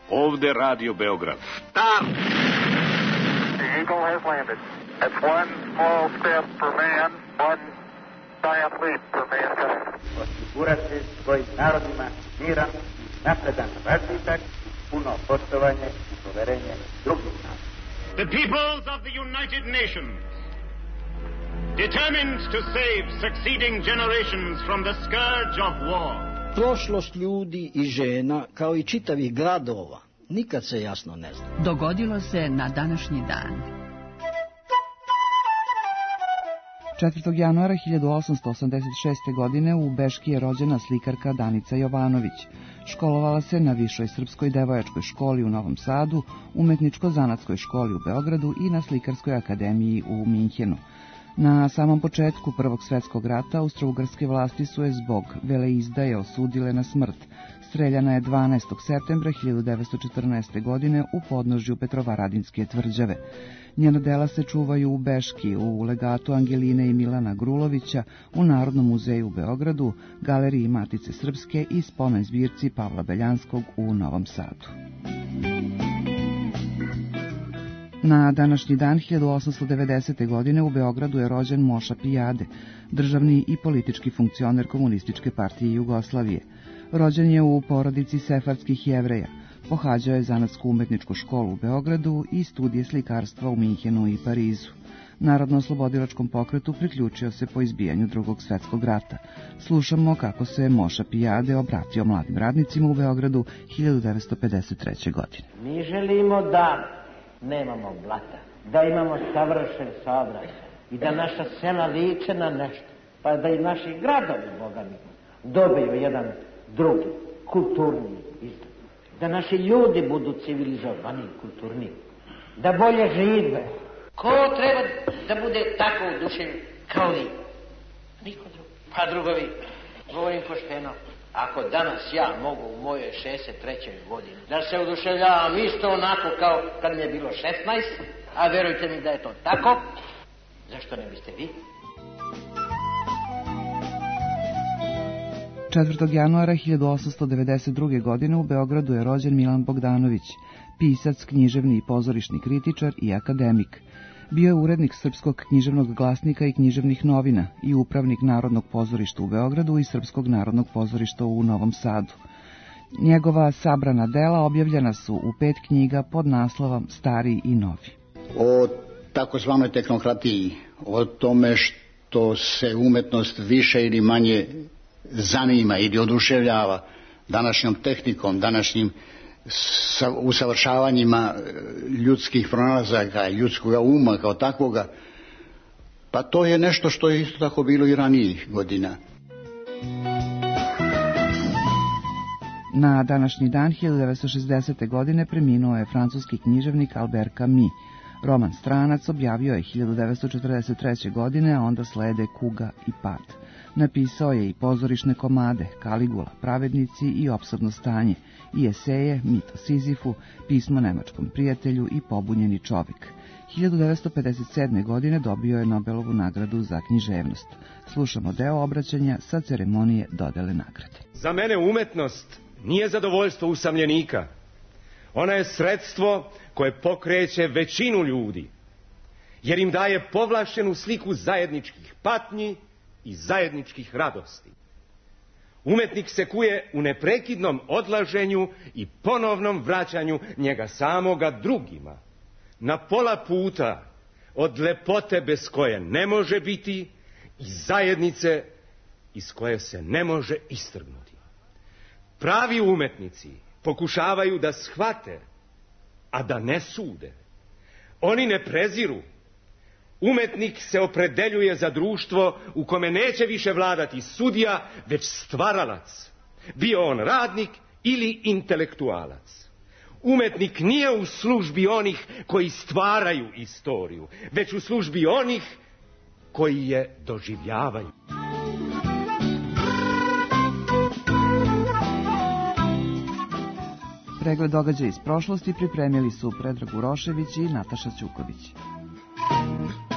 Ovde Radio Beograd. Stop! The Eagle has landed. That's one small step for man, one giant leap for mankind. Osigurati svojim narodima miran, napredan razvitak, puno poštovanje i poverenje drugih naroda. The peoples of the United Nations, determined to save succeeding generations from the scourge of war. Prošlost ljudi i žena, kao i čitavih gradova, nikad se jasno ne zna. Dogodilo se na današnji dan. 4. januara 1886. godine u Beški je rođena slikarka Danica Jovanović. Školovala se na Višoj srpskoj devojačkoj školi u Novom Sadu, umetničko-zanatskoj školi u Beogradu i na Slikarskoj akademiji u Minhenu. Na samom početku Prvog svjetskog rata austrougarske vlasti su je zbog veleizdaje osudile na smrt. Streljana je 12. septembra 1914. godine u podnožju Petrovaradinske tvrđave. Njena dela se čuvaju u Beški, u legatu Angeline i Milana Grulovića, u Narodnom muzeju u Beogradu, Galeriji Matice Srpske i spomen zbirci Pavla Beljanskog u Novom Sadu. Na današnji dan 1890. godine u Beogradu je rođen Moša Pijade, državni i politički funkcioner Komunističke partije Jugoslavije. Rođen je u porodici sefardskih Jevreja. Pohađao je zanatsku umetničku školu u Beogradu i studije slikarstva u Minhenu i Parizu. Narodno-oslobodilačkom pokretu priključio se po izbijanju Drugog svjetskog rata. Slušamo kako se Moša Pijade obratio mladim radnicima u Beogradu 1953. godine. Mi želimo da nemamo blata, da imamo savršen saobraćaj i da naša sela liče na nešto, pa da i naši gradovi, Boga mi, dobiju jedan drugi, kulturni izgled. Da naši ljudi budu civilizovani i kulturni, da bolje žive. Ko treba da bude tako udušen kao vi? Niko drugi. Pa drugovi, govorim pošteno, ako danas ja mogu u mojoj 63. godini da se oduševljavam isto onako kao kad mi je bilo 16, a verujte mi da je to tako, zašto ne biste vi? 4. januara 1892. godine u Beogradu je rođen Milan Bogdanović, pisac, književni i pozorišni kritičar i akademik. Bio je urednik Srpskog književnog glasnika i književnih novina i upravnik Narodnog pozorišta u Beogradu i Srpskog narodnog pozorišta u Novom Sadu. Njegova sabrana dela objavljena su u 5 knjiga pod naslovom Stari i novi. O takozvanoj tehnokratiji, o tome što se umetnost više ili manje zanima ili oduševljava današnjom tehnikom, današnjim usavršavanjima ljudskih pronalazaka, ljudskog uma kao takvoga, pa to je nešto što je isto tako bilo i ranijih godina. Na današnji dan 1960. godine preminuo je francuski književnik Albert Camus. Roman Stranac objavio je 1943. godine, a onda slede Kuga i Pad. Napisao je i pozorišne komade Kaligula, Pravednici i Opsadno stanje, i eseje Mit o Sizifu, Pismo nemačkom prijatelju i Pobunjeni čovjek. 1957. godine dobio je Nobelovu nagradu za književnost. Slušamo deo obraćanja sa ceremonije dodele nagrade. Za mene umetnost nije zadovoljstvo usamljenika. Ona je sredstvo koje pokreće većinu ljudi, jer im daje povlašćenu sliku zajedničkih patnji i zajedničkih radosti. Umetnik se kuje u neprekidnom odlaženju i ponovnom vraćanju njega samoga drugima, na pola puta od lepote bez koje ne može biti i zajednice iz koje se ne može istrgnuti. Pravi umetnici pokušavaju da shvate, a da ne sude. Oni ne preziru. Umetnik se opredeljuje za društvo u kome neće više vladati sudija, već stvaralac. Bio on radnik ili intelektualac. Umetnik nije u službi onih koji stvaraju istoriju, već u službi onih koji je doživljavaju. Pregled događaja iz prošlosti pripremili su Predrag Urošević i Nataša Ćuković.